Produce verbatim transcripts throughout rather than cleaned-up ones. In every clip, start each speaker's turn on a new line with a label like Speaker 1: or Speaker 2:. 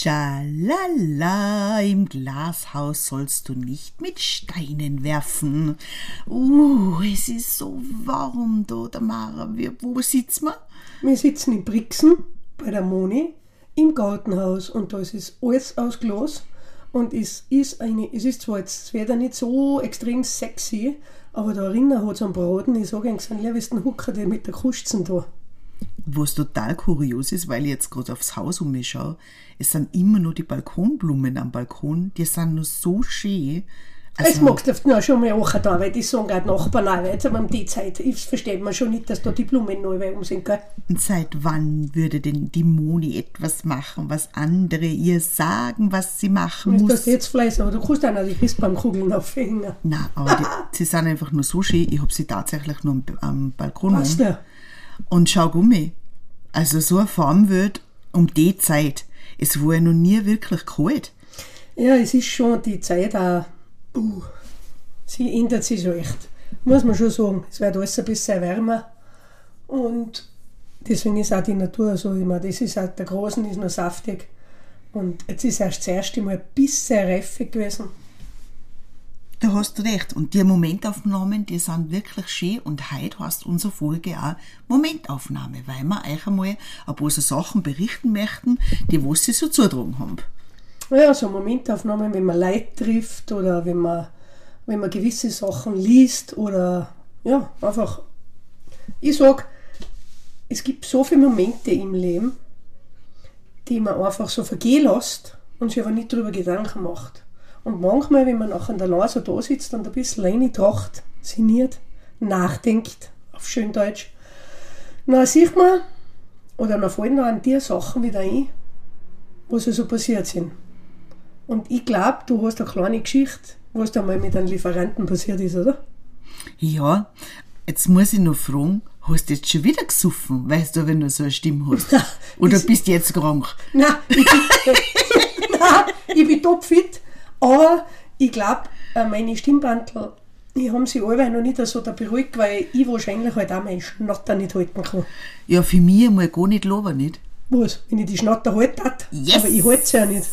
Speaker 1: Schalala, im Glashaus sollst du nicht mit Steinen werfen. Uh, es ist so warm da, Tamara. Wir, wo sitzen wir?
Speaker 2: Wir sitzen in Brixen bei der Moni im Gartenhaus und da ist es alles aus Glas und es ist eine, es ist zwar jetzt das Wetter nicht so extrem sexy, aber da drinnen hat es einen Braten, ich sage eigentlich, am liebsten huckert der mit der Kuschzen da.
Speaker 1: Was total kurios ist, weil ich jetzt gerade aufs Haus umschaue, es sind immer nur die Balkonblumen am Balkon, die sind nur so schön.
Speaker 2: Also, es magst du noch schon mal machen da, weil die sagen auch die Nachbarn auch, jetzt haben wir die Zeit, ich verstehe man schon nicht, dass da die Blumen neu um sind, gell?
Speaker 1: Und seit wann würde denn die Moni etwas machen, was andere ihr sagen, was sie machen muss?
Speaker 2: Du hast jetzt Fleiß, aber du kannst auch noch die Christbaumkugeln aufhängen.
Speaker 1: Nein, aber die, sie sind einfach nur so schön, ich habe sie tatsächlich nur am, am Balkon
Speaker 2: was um.
Speaker 1: Und schau Gummi, also so eine Farm wird um die Zeit, es war ja noch nie wirklich kalt.
Speaker 2: Ja, es ist schon die Zeit auch, uh, sie ändert sich so echt, muss man schon sagen. Es wird alles ein bisschen wärmer und deswegen ist auch die Natur so, ich meine, das ist auch, der Großen ist noch saftig und jetzt ist erst das erste Mal ein bisschen reifig gewesen.
Speaker 1: Du hast recht. Und die Momentaufnahmen, die sind wirklich schön. Und heute heißt unsere Folge auch Momentaufnahme, weil wir euch einmal ein paar so Sachen berichten möchten, die was sie so zutragen haben.
Speaker 2: Ja, so Momentaufnahmen, wenn man Leute trifft oder wenn man, wenn man gewisse Sachen liest oder ja, einfach. Ich sag, es gibt so viele Momente im Leben, die man einfach so vergehen lässt und sich aber nicht darüber Gedanken macht. Und manchmal, wenn man nachher in der Nase da sitzt und ein bisschen reintracht, sinniert, nachdenkt, auf schön Deutsch, dann sieht man, oder dann fallen da an dir Sachen wieder ein, was so passiert sind. Und ich glaube, du hast eine kleine Geschichte, was da mal mit einem Lieferanten passiert ist, oder?
Speaker 1: Ja, jetzt muss ich noch fragen, hast du jetzt schon wieder gesoffen, weil du aber nur so eine Stimme hast?
Speaker 2: Nein,
Speaker 1: oder bist du jetzt krank?
Speaker 2: Nein, ich bin, nein, ich bin topfit. Aber ich glaube, meine Stimmbandel, die haben sich alle noch nicht so da beruhigt, weil ich wahrscheinlich halt auch meinen Schnatter nicht halten kann.
Speaker 1: Ja, für mich einmal gar nicht loben, nicht?
Speaker 2: Was? Wenn ich die Schnatter halten darf?
Speaker 1: Yes.
Speaker 2: Aber ich halte sie ja nicht.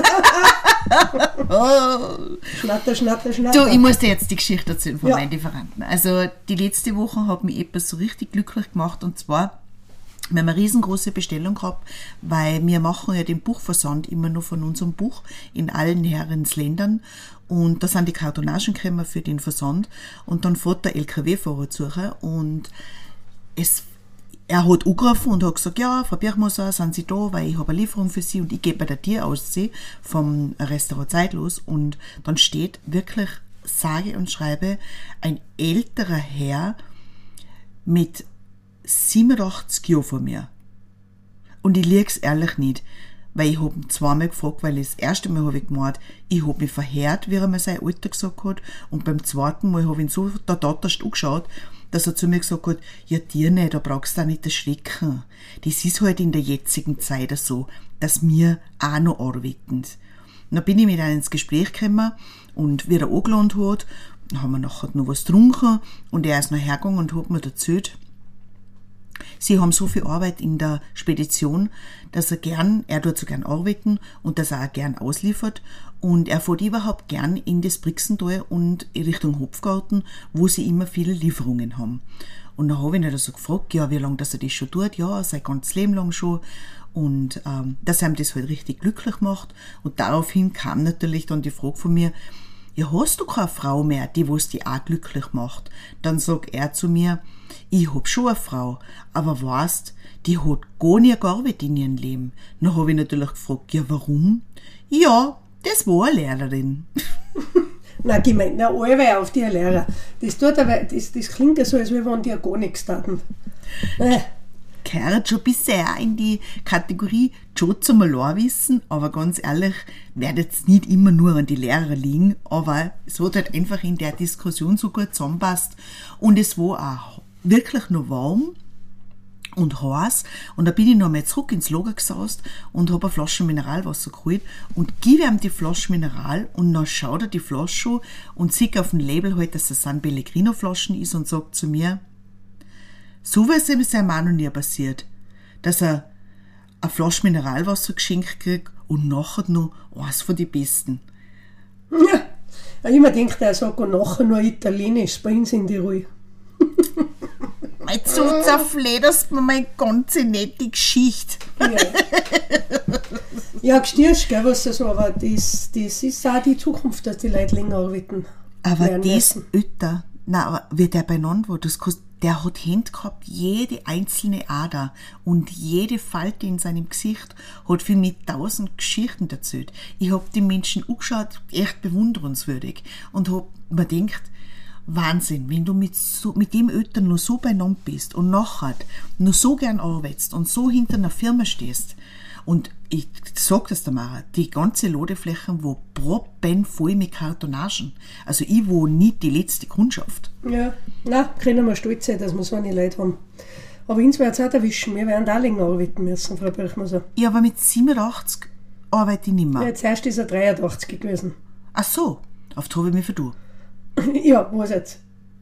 Speaker 1: Oh.
Speaker 2: Schnatter, Schnatter, Schnatter.
Speaker 1: Du, ich muss dir jetzt die Geschichte erzählen von
Speaker 2: ja.
Speaker 1: meinen Lieferanten. Also die letzte Woche hat mich etwas so richtig glücklich gemacht und zwar, wir haben eine riesengroße Bestellung gehabt, weil wir machen ja den Buchversand immer nur von unserem Buch in allen Herrensländern und da sind die Kartonagen gekommen für den Versand und dann fährt der L K W-Fahrer zu und es, er hat angerufen und hat gesagt, ja, Frau Birchmoser, sind Sie da, weil ich habe eine Lieferung für Sie und ich gehe bei der Tür aussehen vom Restaurant Zeitlos und dann steht wirklich, sage und schreibe, ein älterer Herr mit siebenundachtzig Jahre vor mir. Und ich lieg's ehrlich nicht, weil ich hab ihn zweimal gefragt, weil das erste Mal habe ich gemeint, ich hab mich verhört, wie er mir sein Alter gesagt hat, und beim zweiten Mal habe ich ihn so da tatterst angeschaut, dass er zu mir gesagt hat, ja dir nicht, da brauchst du auch nicht erschrecken. Das ist halt in der jetzigen Zeit so, dass wir auch noch arbeiten. Und dann bin ich mit ihm ins Gespräch gekommen und wie er angeladen hat, dann haben wir nachher noch was getrunken und er ist noch hergegangen und hat mir erzählt, sie haben so viel Arbeit in der Spedition, dass er gern, er tut so gern arbeiten und dass er auch gern ausliefert und er fährt überhaupt gern in das Brixental und in Richtung Hopfgarten, wo sie immer viele Lieferungen haben. Und dann habe ich ihn so gefragt, ja, wie lange dass er das schon tut, ja, sein ganzes Leben lang schon und ähm, dass er ihm das halt richtig glücklich macht und daraufhin kam natürlich dann die Frage von mir, ja, hast du keine Frau mehr, die was dich auch glücklich macht? Dann sagt er zu mir, ich hab schon eine Frau, aber weißt, die hat gar nicht gearbeitet in ihrem Leben. Dann habe ich natürlich gefragt, ja, warum? Ja, das war eine Lehrerin.
Speaker 2: Nein, gemeint, na, alle auf die Lehrer. Das, tut aber, das, das klingt ja so, als wenn die ja gar nichts taten. Äh.
Speaker 1: Gehört schon bisher in die Kategorie Job zum Wissen, aber ganz ehrlich, wird jetzt nicht immer nur an die Lehrer liegen, aber es hat halt einfach in der Diskussion so gut zusammenpasst und es war auch wirklich noch warm und heiß und da bin ich noch mal zurück ins Lager gesaust und habe eine Flasche Mineralwasser geholt und gebe ihm die Flasche Mineral und dann schaut er die Flasche und sieht auf dem Label halt, dass es San Pellegrino Flaschen ist und sagt zu mir, so was ist seinem Mann noch nie passiert, dass er eine Flasche Mineralwasser geschenkt kriegt, und nachher noch eins von den besten.
Speaker 2: Ja, ich habe immer gedacht, er sagt nachher noch Italienisch, bei uns in die Ruhe.
Speaker 1: Jetzt so zerflederst mir meine ganze nette Geschichte.
Speaker 2: Ja, ja gestehst, gell, was das war, aber das, das ist auch die Zukunft, dass die Leute länger arbeiten.
Speaker 1: Aber das öfter, na, aber wie der beieinander war, das kostet, der hat Hände gehabt, jede einzelne Ader und jede Falte in seinem Gesicht hat für mich tausend Geschichten erzählt. Ich hab die Menschen angeschaut, echt bewundernswürdig, und hab mir gedacht, Wahnsinn, wenn du mit, so, mit dem Eltern noch so beieinander bist und nachher noch so gern arbeitest und so hinter einer Firma stehst. Und ich sag das der Mara, die ganze Ladeflächen war proppenvoll mit Kartonagen. Also ich war nicht die letzte Kundschaft.
Speaker 2: Ja, nein, können wir stolz sein, dass wir so eine Leute haben. Aber uns wird es auch erwischen, wir werden auch länger arbeiten müssen, Frau Birchmoser.
Speaker 1: Ja, aber mit siebenundachtzig arbeite ich nicht mehr.
Speaker 2: Ja, zuerst ist er dreiundachtzig gewesen.
Speaker 1: Ach so, auf das habe ich mich verdammt.
Speaker 2: Ja, was jetzt?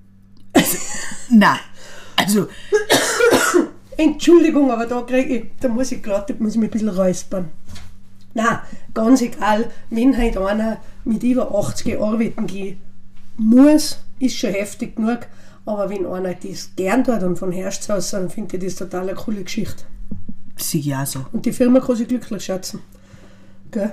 Speaker 1: Nein, also...
Speaker 2: Entschuldigung, aber da kriege ich, da muss ich glatt, da muss ich mich ein bisschen räuspern. Nein, ganz egal, wenn halt einer mit über achtzig arbeiten gehen muss, ist schon heftig genug, aber wenn einer das gern tut und von Herz aus, dann finde ich das total eine coole Geschichte.
Speaker 1: Sieh ja so.
Speaker 2: Und die Firma kann sich glücklich schätzen. Gell?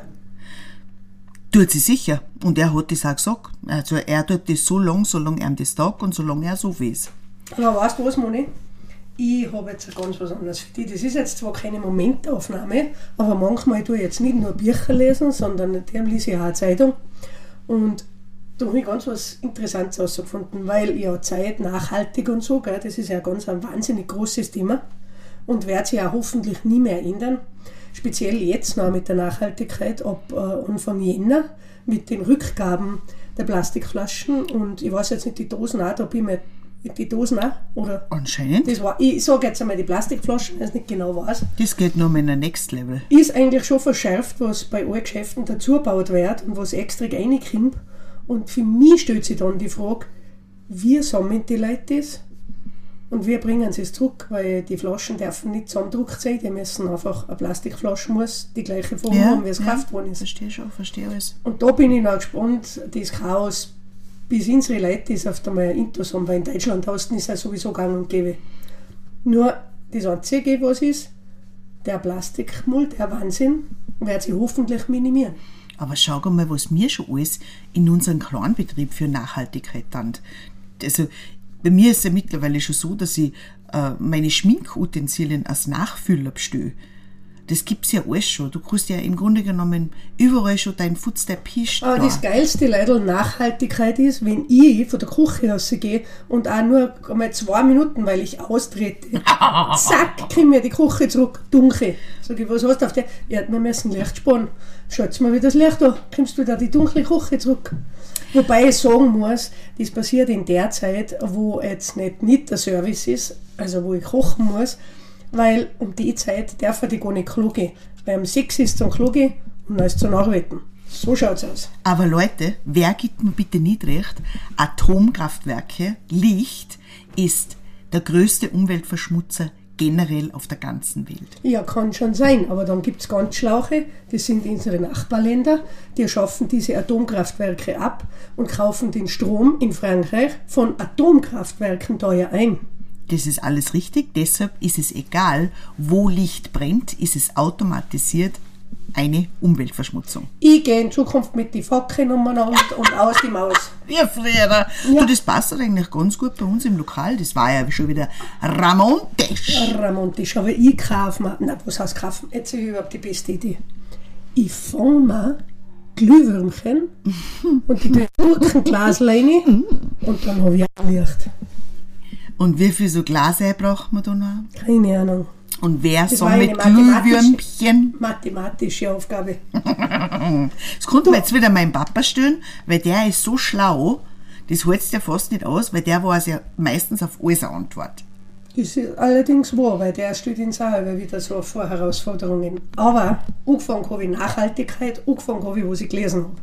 Speaker 1: Tut sie sicher. Und er hat das auch gesagt. Also er tut das so lang, solange er das tagt und solange er so weiß.
Speaker 2: Aber weißt du was, Moni? Ich habe jetzt ganz was anderes für dich. Das ist jetzt zwar keine Momentaufnahme, aber manchmal tue ich jetzt nicht nur Bücher lesen, sondern dem lese ich auch eine Zeitung. Und da habe ich ganz was Interessantes herausgefunden, weil ja Zeit, nachhaltig und so, gell, das ist ja ganz ein wahnsinnig großes Thema und wird sich auch hoffentlich nie mehr ändern. Speziell jetzt noch mit der Nachhaltigkeit ab äh, Anfang Jänner mit den Rückgaben der Plastikflaschen und ich weiß jetzt nicht, die Dosen auch, da bin ich mir die Dosen auch, oder?
Speaker 1: Anscheinend.
Speaker 2: Das war, ich sage jetzt einmal die Plastikflaschen, weil ich nicht genau weiß.
Speaker 1: Das geht noch in ein Next Level.
Speaker 2: Ist eigentlich schon verschärft, was bei allen Geschäften dazugebaut wird und was extra reinkommt. Und für mich stellt sich dann die Frage, wie sammeln die Leute das und wie bringen sie es zurück? Weil die Flaschen dürfen nicht zusammengedruckt sein, die müssen einfach, eine Plastikflasche muss die gleiche Form
Speaker 1: Ja,
Speaker 2: haben, wie es
Speaker 1: ja,
Speaker 2: gekauft worden ist.
Speaker 1: Verstehe schon, verstehe alles.
Speaker 2: Und da bin ich noch gespannt, das Chaos, bis unsere Leute das auf einmal Intus haben, weil in Deutschland außen ist ja sowieso gang und gäbe. Nur das Einzige, was ist, der Plastikmüll, der Wahnsinn, wird sich hoffentlich minimieren.
Speaker 1: Aber schau mal, was wir schon alles in unserem Kleinbetrieb für Nachhaltigkeit tun. Also bei mir ist es ja mittlerweile schon so, dass ich äh, meine Schminkutensilien als Nachfüller bestelle. Das gibt's ja alles schon. Du kannst ja im Grunde genommen überall schon deinen Footstep hinstellen.
Speaker 2: Aber das geilste Leidl Nachhaltigkeit ist, wenn ich von der Küche rausgehe und auch nur einmal zwei Minuten, weil ich austrete, zack, kriege mir die Küche zurück, dunkel. Sag ich, was hast du auf der? Ja, wir müssen Licht sparen. Schaut mal, wie das Licht da, kommst du da die dunkle Küche zurück. Wobei ich sagen muss, das passiert in der Zeit, wo jetzt nicht, nicht der Service ist, also wo ich kochen muss, weil um die Zeit darf ich gar nicht Klo gehen. Weil um sechs ist zum Klo gehen und dann ist zum Arbeiten. So schaut's aus.
Speaker 1: Aber Leute, wer gibt mir bitte nicht recht? Atomkraftwerke, Licht ist der größte Umweltverschmutzer generell auf der ganzen Welt.
Speaker 2: Ja, kann schon sein, aber dann gibt's ganz Schlauche, das sind unsere Nachbarländer, die schaffen diese Atomkraftwerke ab und kaufen den Strom in Frankreich von Atomkraftwerken teuer ein.
Speaker 1: Das ist alles richtig, deshalb ist es egal, wo Licht brennt, ist es automatisiert eine Umweltverschmutzung.
Speaker 2: Ich gehe in Zukunft mit die Fackeln umeinander und aus die Maus.
Speaker 1: Ja, früher. Ja. Du, das passt eigentlich ganz gut bei uns im Lokal. Das war ja schon wieder ramontisch.
Speaker 2: Ramontisch, aber ich kaufe mir, na was heißt kaufen? Jetzt habe ich überhaupt die beste Idee. Ich fange mir Glühwürmchen und die Gurkenglas rein und dann habe ich ein Licht.
Speaker 1: Und wie viel so Glasei braucht man da noch?
Speaker 2: Keine Ahnung.
Speaker 1: Und wer
Speaker 2: Das
Speaker 1: so
Speaker 2: war
Speaker 1: mit
Speaker 2: eine mathematisch-
Speaker 1: Glühwürmchen?
Speaker 2: Mathematische Aufgabe.
Speaker 1: Das konnte man jetzt wieder meinem Papa stellen, weil der ist so schlau, das hältst ja fast nicht aus, weil der weiß ja meistens auf alles eine Antwort.
Speaker 2: Das ist allerdings wahr, weil der stellt uns auch immer wieder so vor Herausforderungen. Aber angefangen habe ich Nachhaltigkeit, angefangen habe ich, was ich gelesen habe.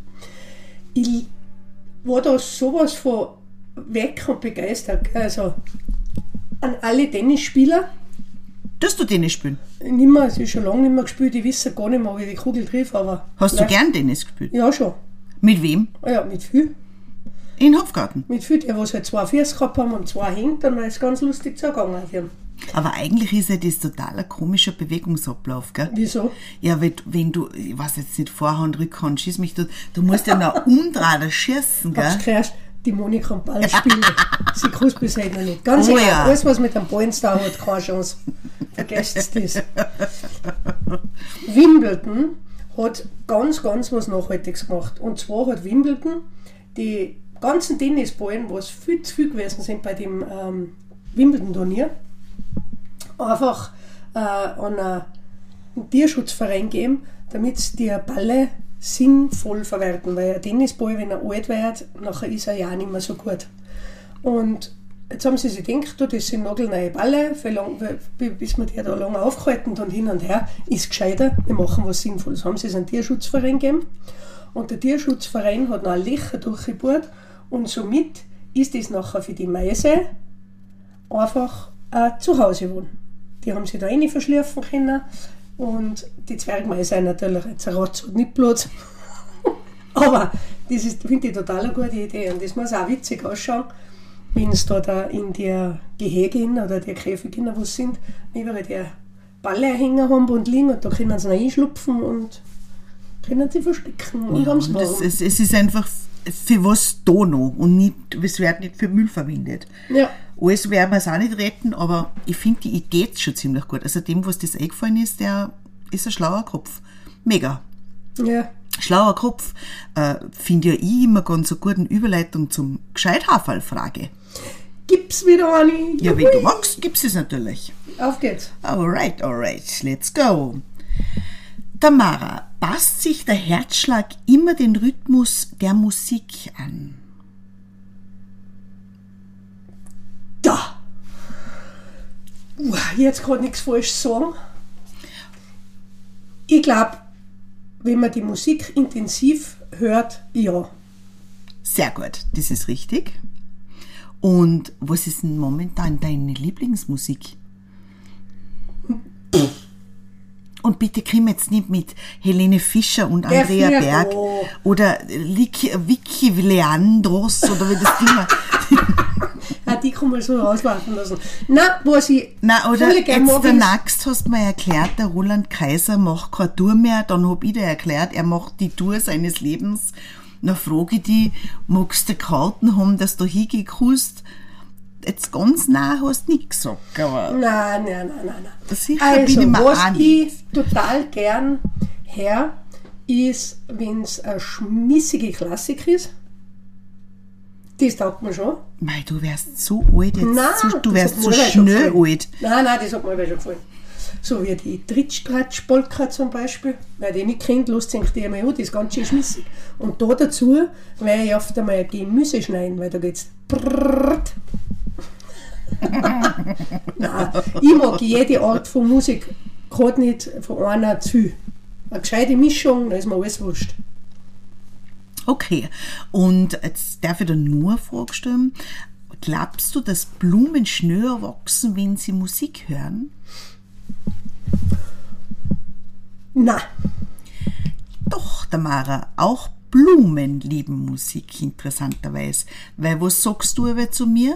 Speaker 2: Ich war da sowas von weg und begeistert. Also an alle Tennisspieler,
Speaker 1: Tust du Tennis spielen?
Speaker 2: Nicht mehr, es ist schon lange nicht mehr gespielt. Ich weiß gar nicht mehr, ob ich die Kugel triff, aber...
Speaker 1: Hast du gern Tennis gespielt?
Speaker 2: Ja, schon.
Speaker 1: Mit wem?
Speaker 2: Ja, mit viel.
Speaker 1: In Hofgarten?
Speaker 2: Mit viel, die was halt zwei Füße gehabt haben und zwei Hände, dann war es ganz lustig zugegangen auf ihm.
Speaker 1: Aber eigentlich ist ja das total ein komischer Bewegungsablauf, gell?
Speaker 2: Wieso?
Speaker 1: Ja, wenn, wenn du, ich weiß jetzt nicht, Vorhand, Rückhand, schieß mich, du, du musst ja noch umdrehen, schießen, gell?
Speaker 2: Hab's gehört, die Monika kann Ball spielen. Sie kann es bis heute noch nicht. Ganz
Speaker 1: Oh
Speaker 2: egal,
Speaker 1: ja.
Speaker 2: alles was mit dem Ball zu tun hat, keine Chance. Vergesst das. Wimbledon hat ganz, ganz was Nachhaltiges gemacht. Und zwar hat Wimbledon die ganzen Tennisballen, was viel zu viel gewesen sind bei dem ähm, Wimbledon-Turnier, einfach äh, an einen Tierschutzverein geben, damit sie die Bälle sinnvoll verwerten. Weil ein Tennisball, wenn er alt wird, nachher ist er ja auch nicht mehr so gut. Und jetzt haben sie sich gedacht, du, das sind nagelneue Bälle, für lang, bis wir die da lange aufgehalten und hin und her, ist gescheiter, wir machen was Sinnvolles. Haben sie es einen Tierschutzverein gegeben und der Tierschutzverein hat noch ein Löcher durchgebohrt und somit ist es nachher für die Mäuse einfach ein Zuhause wohnen. Die haben sich da rein verschlürfen können und die Zwergmäuse sind natürlich ein Zerratz und nicht bloß. Aber das ist, finde ich, total eine gute Idee und das muss auch witzig ausschauen, wenn es da, da in der Gehege oder der Käfige, wo sie sind, überall die Balle hängen haben und liegen und da können sie reinschlupfen und können sie verstecken und
Speaker 1: Ja,
Speaker 2: haben es
Speaker 1: und das,
Speaker 2: warm.
Speaker 1: es, es ist einfach für was da noch und nicht, es wird nicht für Müll verwendet.
Speaker 2: Ja.
Speaker 1: Alles werden wir es auch nicht retten, aber ich finde die Idee schon ziemlich gut. Also dem, was das eingefallen ist, der ist ein schlauer Kopf. Mega.
Speaker 2: Ja.
Speaker 1: Schlauer Kopf. Äh, finde ja ich immer ganz eine gute Überleitung zum Gescheithaferl-Frage.
Speaker 2: Gibt's wieder eine?
Speaker 1: Ja, wenn du magst, gibt's es natürlich.
Speaker 2: Auf geht's.
Speaker 1: Alright, alright, let's go. Tamara, passt sich der Herzschlag immer den Rhythmus der Musik an?
Speaker 2: Da! Uh, jetzt kann nichts falsch sagen. Ich glaube, wenn man die Musik intensiv hört, ja.
Speaker 1: Sehr gut, das ist richtig. Und was ist denn momentan deine Lieblingsmusik? Und bitte komm jetzt nicht mit Helene Fischer und
Speaker 2: Der
Speaker 1: Andrea
Speaker 2: Flirt,
Speaker 1: Berg
Speaker 2: oh.
Speaker 1: oder Vicky, Vicky Leandros oder wie das Ding.
Speaker 2: Ja, die kann man so rauswerfen lassen. Nein, was ich
Speaker 1: Na, oder
Speaker 2: voll gern
Speaker 1: jetzt
Speaker 2: mag,
Speaker 1: der
Speaker 2: ist-
Speaker 1: Naxt hast mir erklärt, der Roland Kaiser macht keine Tour mehr, dann hab ich dir erklärt, er macht die Tour seines Lebens. Dann frage ich dich, magst du Karten haben, dass du hingehen kannst? Jetzt ganz nah hast du nicht gesagt, aber
Speaker 2: Nein, nein, nein, nein, nein.
Speaker 1: sicher
Speaker 2: Also,
Speaker 1: bin ich mir
Speaker 2: was
Speaker 1: auch nicht.
Speaker 2: ich total gern her, ist, wenn es ein schmissige Klassik ist. Das taugt mir schon.
Speaker 1: Mei, du wärst so alt jetzt,
Speaker 2: Nein,
Speaker 1: so, du
Speaker 2: das
Speaker 1: wärst
Speaker 2: hat
Speaker 1: so
Speaker 2: mir aber schon
Speaker 1: schnell
Speaker 2: gefallen.
Speaker 1: alt.
Speaker 2: Nein, nein, das hat mir aber schon gefallen. So wie die Trittstratsch-Polka zum Beispiel. Wer die nicht kennt, lasst sich die einmal an, die ist ganz schön schmissig. Und da dazu werde ich oft einmal Gemüse schneiden, weil da geht's brrrrt. Nein, ich mag jede Art von Musik, gerade nicht von einer zu viel. Eine gescheite Mischung, da ist mir alles wurscht.
Speaker 1: Okay, und jetzt darf ich dir nur eine Frage stellen. Glaubst du, dass Blumen schneller wachsen, wenn sie Musik hören?
Speaker 2: Nein,
Speaker 1: Doch, Tamara, auch Blumen lieben Musik, interessanterweise. Weil was sagst du aber zu mir?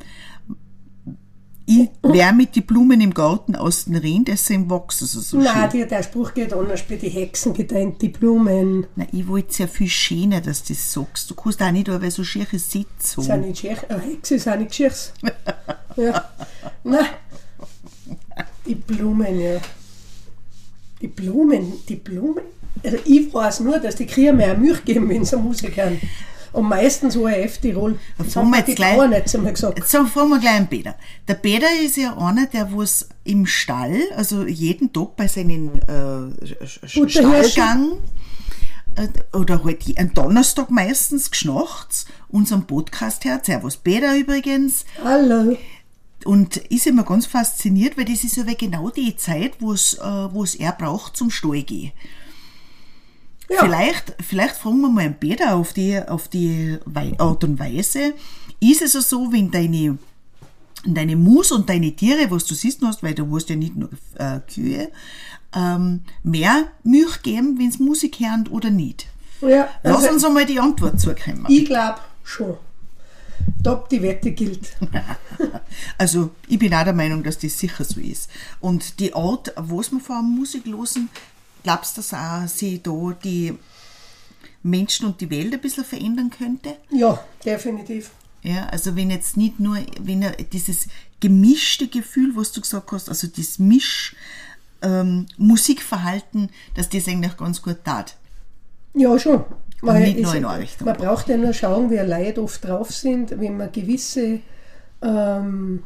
Speaker 1: Ich wär mit den Blumen im Garten aus den Rehen, deswegen wachsen sie so
Speaker 2: nein,
Speaker 1: schön.
Speaker 2: die, der Spruch geht anders, bei die Hexen getrennt, die Blumen
Speaker 1: Nein, ich wollte ja viel schöner, dass du das sagst. Du kannst auch nicht aber so schiere Sitze
Speaker 2: sind
Speaker 1: haben.
Speaker 2: nicht schier, eine Hexe ist auch nicht schiers. Ja. Nein, die Blumen, ja. Die Blumen, die Blumen. Also ich weiß nur, dass die Kriege mehr Milch geben, wenn sie Musik hören. Und meistens O R F Tirol. Das
Speaker 1: fangen
Speaker 2: haben
Speaker 1: wir
Speaker 2: mir
Speaker 1: jetzt
Speaker 2: die
Speaker 1: gleich-
Speaker 2: Bauern jetzt einmal gesagt.
Speaker 1: Jetzt fragen wir gleich einen Peter. Der Peter ist ja einer, der was im Stall, also jeden Tag bei seinen äh, Sch- Stallgang äh, oder halt je- am Donnerstag meistens geschnachts unseren Podcast hört. Servus Peter übrigens.
Speaker 2: Hallo.
Speaker 1: Und ist immer ganz fasziniert, weil das ist ja genau die Zeit, wo es, äh, wo es er braucht zum Stall gehen.
Speaker 2: Ja.
Speaker 1: Vielleicht, vielleicht fragen wir mal einen Peter auf die, auf die Wei- Art und Weise. Ist es also so, wenn deine deine Mus und deine Tiere, was du siehst hast, weil du hast ja nicht nur äh, Kühe, ähm, mehr Milch geben, wenn sie Musik hören oder nicht?
Speaker 2: Ja,
Speaker 1: Lass
Speaker 2: also
Speaker 1: uns einmal die Antwort zukommen.
Speaker 2: ich glaube schon. Top, die Wette gilt.
Speaker 1: Also, ich bin auch der Meinung, dass das sicher so ist. Und die Art, was wir vor Musik hören, glaubst du, dass auch sich da die Menschen und die Welt ein bisschen verändern könnte?
Speaker 2: Ja, definitiv.
Speaker 1: Ja, also wenn jetzt nicht nur, wenn er dieses gemischte Gefühl, was du gesagt hast, also das Misch ähm, Musikverhalten, dass das eigentlich ganz gut tat.
Speaker 2: Ja, schon. Weil
Speaker 1: nicht nur
Speaker 2: es-
Speaker 1: in eine Richtung.
Speaker 2: Man braucht ja nur schauen, wie Leute oft drauf sind, wenn man gewisse, ähm,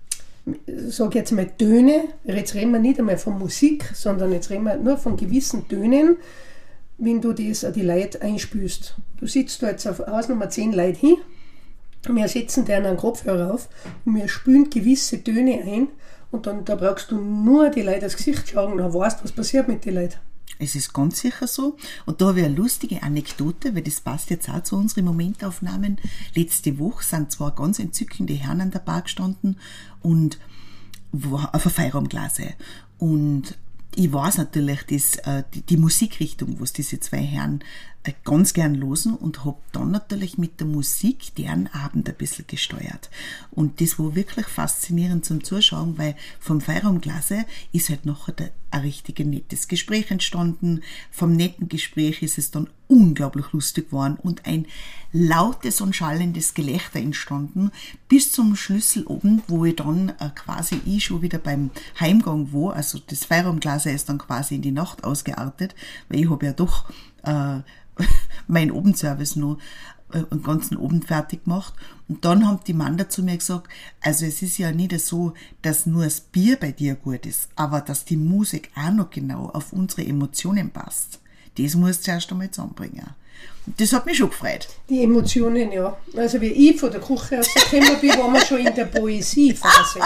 Speaker 2: sag jetzt mal Töne, jetzt reden wir nicht einmal von Musik, sondern jetzt reden wir nur von gewissen Tönen, wenn du das an die Leute einspülst. Du sitzt da jetzt auf Hausnummer zehn Leute hin, wir setzen denen einen Kopfhörer auf und wir spülen gewisse Töne ein und dann da brauchst du nur die Leute ins Gesicht schauen und dann weißt, was passiert mit den Leuten.
Speaker 1: Es ist ganz sicher so. Und da habe ich eine lustige Anekdote, weil das passt jetzt auch zu unseren Momentaufnahmen. Letzte Woche sind zwei ganz entzückende Herren an der Bar gestanden und auf einer Feierabendglase. Und ich weiß natürlich, dass, äh, die, die Musikrichtung, was diese zwei Herren äh, ganz gern losen und habe dann natürlich mit der Musik deren Abend ein bisschen gesteuert. Und das war wirklich faszinierend zum Zuschauen, weil vom Feierabendglase ist halt nachher der, ein richtig nettes Gespräch entstanden. Vom netten Gespräch ist es dann unglaublich lustig geworden und ein lautes und schallendes Gelächter entstanden bis zum Schlüsselabend, wo ich dann äh, quasi ich schon wieder beim Heimgang war. Also das Feierabendglase ist dann quasi in die Nacht ausgeartet, weil ich habe ja doch äh, meinen Abendservice noch äh, den ganzen Abend fertig gemacht. Und dann haben die Mann dazu mir gesagt, also es ist ja nicht so, dass nur das Bier bei dir gut ist, aber dass die Musik auch noch genau auf unsere Emotionen passt. Das musst du erst einmal zusammenbringen. Und das hat mich schon gefreut.
Speaker 2: Die Emotionen, ja. Also wie ich von der Küche aus gekommen bin, waren wir schon in der Poesiephase.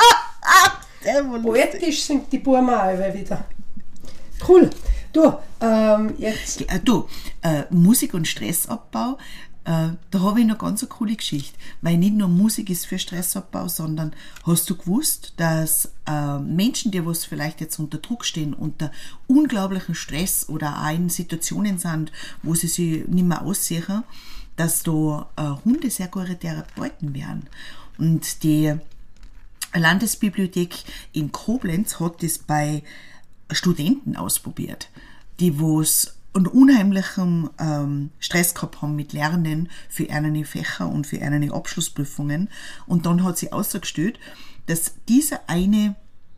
Speaker 2: Poetisch sind die Buben auch wieder. Cool. Du, ähm, jetzt...
Speaker 1: Äh, Du, äh, Musik und Stressabbau, äh, da habe ich noch ganz eine coole Geschichte. Weil nicht nur Musik ist für Stressabbau, sondern hast du gewusst, dass äh, Menschen, die was vielleicht jetzt unter Druck stehen, unter unglaublichen Stress oder auch in Situationen sind, wo sie sich nicht mehr aussichern, dass da äh, Hunde sehr gute Therapeuten wären. Und die Landesbibliothek in Koblenz hat das bei Studenten ausprobiert, die wo's einen unheimlichen ähm, Stress gehabt haben mit Lernen für eine Fächer und für eine Abschlussprüfungen. Und dann hat sie ausgestellt, dass dieser eine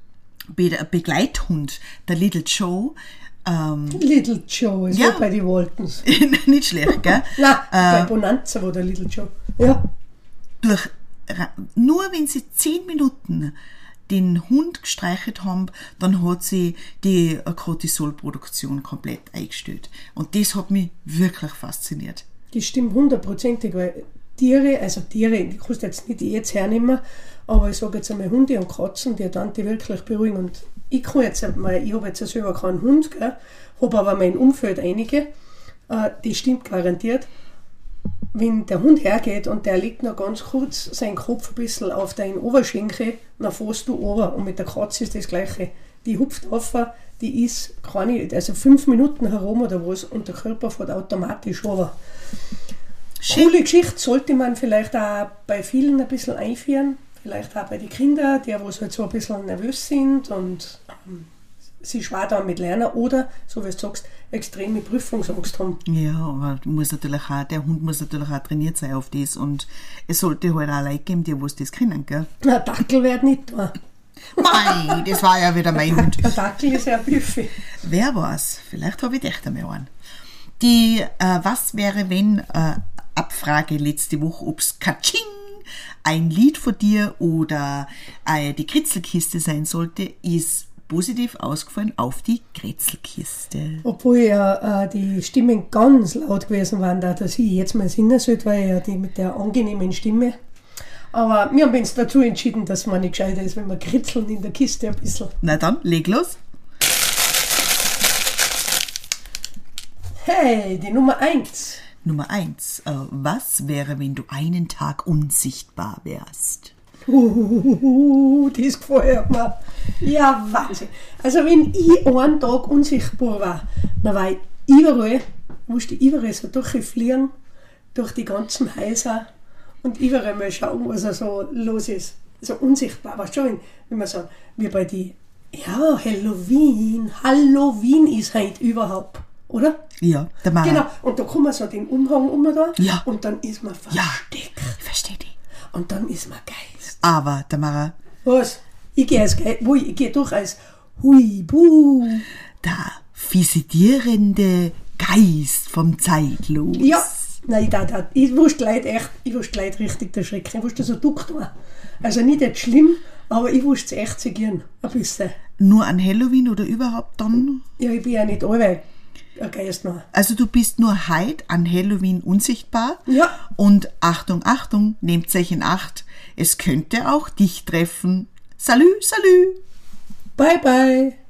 Speaker 1: Be- Begleithund, der Little Joe, ähm,
Speaker 2: Little Joe ist
Speaker 1: Ja.
Speaker 2: ja bei den Waltons.
Speaker 1: nicht schlecht, gell?
Speaker 2: Nein, bei Bonanza war der Little Joe. Ja.
Speaker 1: Durch, nur wenn sie zehn Minuten den Hund gestreichelt haben, dann hat sie die Cortisolproduktion komplett eingestellt. Und das hat mich wirklich fasziniert.
Speaker 2: Das stimmt hundertprozentig, weil Tiere, also Tiere, ich kann jetzt nicht jetzt hernehmen, aber ich sage jetzt einmal Hunde und Katzen, die dann die wirklich beruhigen. Und ich kann jetzt einmal, ich habe jetzt selber keinen Hund, gell, habe aber mein Umfeld einige, äh, das stimmt garantiert. Wenn der Hund hergeht und der legt noch ganz kurz seinen Kopf ein bisschen auf deinen Oberschenkel, dann fährst du runter. Und mit der Katze ist das Gleiche. Die hupft auf, die ist keine, also fünf Minuten herum oder was und der Körper fährt automatisch runter.
Speaker 1: Schön.
Speaker 2: Coole Geschichte sollte man vielleicht auch bei vielen ein bisschen einführen. Vielleicht auch bei den Kindern, die wo halt so ein bisschen nervös sind und ähm, sie schwer dann mit lernen oder, so wie du sagst, extreme Prüfungsangst haben.
Speaker 1: Ja, aber du musst natürlich auch, der Hund muss natürlich auch trainiert sein auf das und es sollte halt auch Leute geben, die was das kennen, gell?
Speaker 2: Na, Dackel wird nicht da.
Speaker 1: Mei, das war ja wieder mein Hund.
Speaker 2: Der Dackel ist ja ein Büffel.
Speaker 1: Wer weiß, vielleicht habe ich echt einmal einen. Die, äh, was wäre, wenn, äh, Abfrage letzte Woche, ob's Katsching ein Lied von dir oder äh, die Kritzelkiste sein sollte, ist positiv ausgefallen auf die Kritzelkiste.
Speaker 2: Obwohl ja äh, die Stimmen ganz laut gewesen waren, da dass ich jetzt mal singen sollte, weil ja die mit der angenehmen Stimme. Aber wir haben uns dazu entschieden, dass man nicht gescheiter ist, wenn wir kritzeln in der Kiste ein bisschen.
Speaker 1: Na dann, leg los.
Speaker 2: Hey, die Nummer eins.
Speaker 1: Nummer eins. Äh, was wäre, wenn du einen Tag unsichtbar wärst?
Speaker 2: Uh, das gefällt mir. Ja, Wahnsinn. Also wenn ich einen Tag unsichtbar war, dann war ich überall, musste überall so durchfliegen, durch die ganzen Häuser und überall mal schauen, was so los ist. So unsichtbar, weißt du schon, wenn, wenn man sagt, wie bei die, ja, Halloween, Halloween ist heute überhaupt, oder?
Speaker 1: Ja, der Mara.
Speaker 2: Genau, und da kommt man so den Umhang um da
Speaker 1: Ja.
Speaker 2: und dann ist man versteckt.
Speaker 1: Ja, ich verstehe dich.
Speaker 2: Und dann ist man Geist.
Speaker 1: Aber, der Mara,
Speaker 2: Was? Ich gehe als Geist, wo ich, ich gehe durch als Huibu.
Speaker 1: der visitierende Geist vom Zeitlos.
Speaker 2: Ja, nein, da, da, ich wusste gleich echt, ich wusste gleich richtig der Schreck. Ich wusste so duckt war. Also nicht jetzt schlimm, aber ich wusste es echt zu gern, ein bisschen.
Speaker 1: Nur an Halloween oder überhaupt dann?
Speaker 2: Ja, ich bin ja nicht allweil ein Geist noch.
Speaker 1: Also du bist nur heute an Halloween unsichtbar.
Speaker 2: Ja.
Speaker 1: Und Achtung, Achtung, nehmt euch in Acht, es könnte auch dich treffen. Salü, salü.
Speaker 2: Bye, bye.